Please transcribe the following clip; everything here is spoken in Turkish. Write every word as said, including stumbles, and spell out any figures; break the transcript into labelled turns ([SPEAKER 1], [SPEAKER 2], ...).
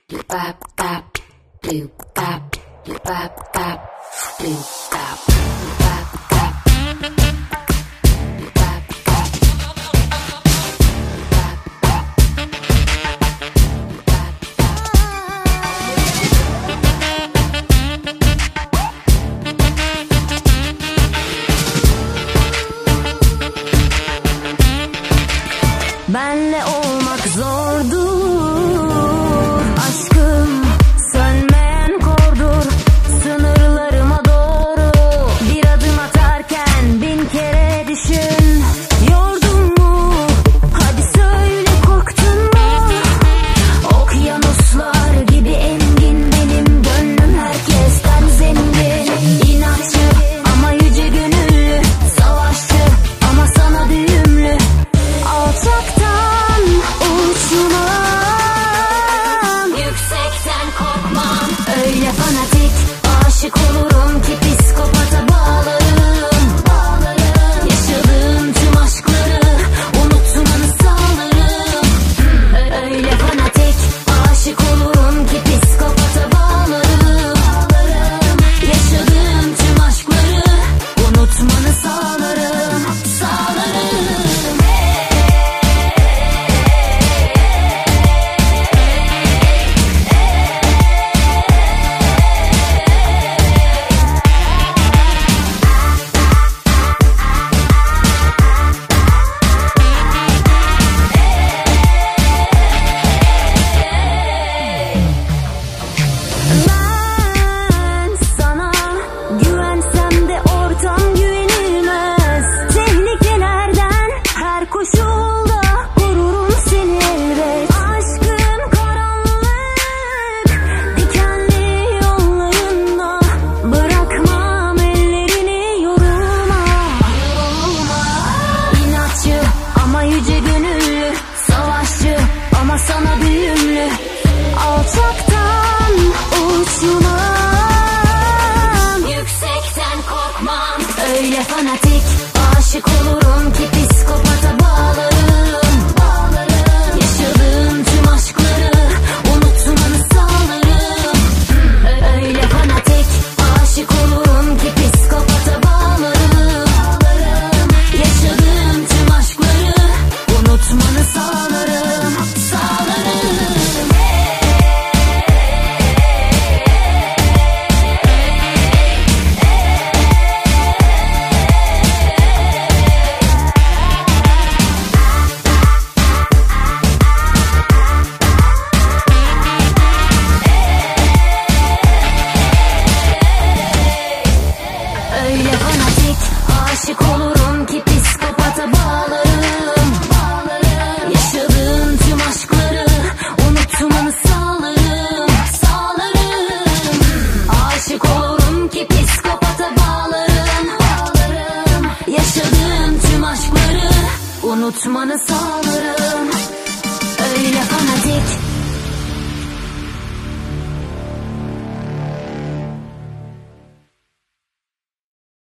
[SPEAKER 1] Benle olmak zordur, aşkım sönmeyen kordur. Sınırlarıma doğru bir adım atarken bin kere düşün. Yordun mu? Hadi söyle, korktun mu? Okyanuslar gibi engin benim gönlüm, herkesten zengin. İnatçı ama yüce gönüllü, savaşçı ama sana düğümlü. Alçaktan uçmam, yüksekten korkmam. Öyle fanatik aşık olurum ki psikopata bağlarım. Yaşadığım tüm aşkları unutmanı sağlarım. Öyle fanatik aşık olurum ki psikopata bağlarım. Yaşadığım tüm aşkları unutmanı sağlarım. Sağlarım. Ben sana güvensem de ortam güvenilmez. Tehlikelerden her koşulda korurum seni elbet. Aşkın karanlık dikenli yollarında bırakmam ellerini yorulma. İnatçı ama yüce gönüllü, savaşçı ama sana düğümlü. Alçaktan uçmam, yüksekten korkmam. Öyle fanatik aşık olurum ki psikopata bağlarım. Yaşadığım tüm aşkları unutmanı sağlarım. Öyle fanatik aşık olurum ki psikopata bağlarım. Yaşadığım tüm aşkları unutmanı sağlarım. Sağlarım. Öyle fanatik aşık olurum ki psikopata bağlarım. Yaşadığım tüm aşkları unutmanı sağlarım. Sağlarım. Aşık olurum ki psikopata bağlarım. Yaşadığım tüm aşkları unutmanı sağlarım.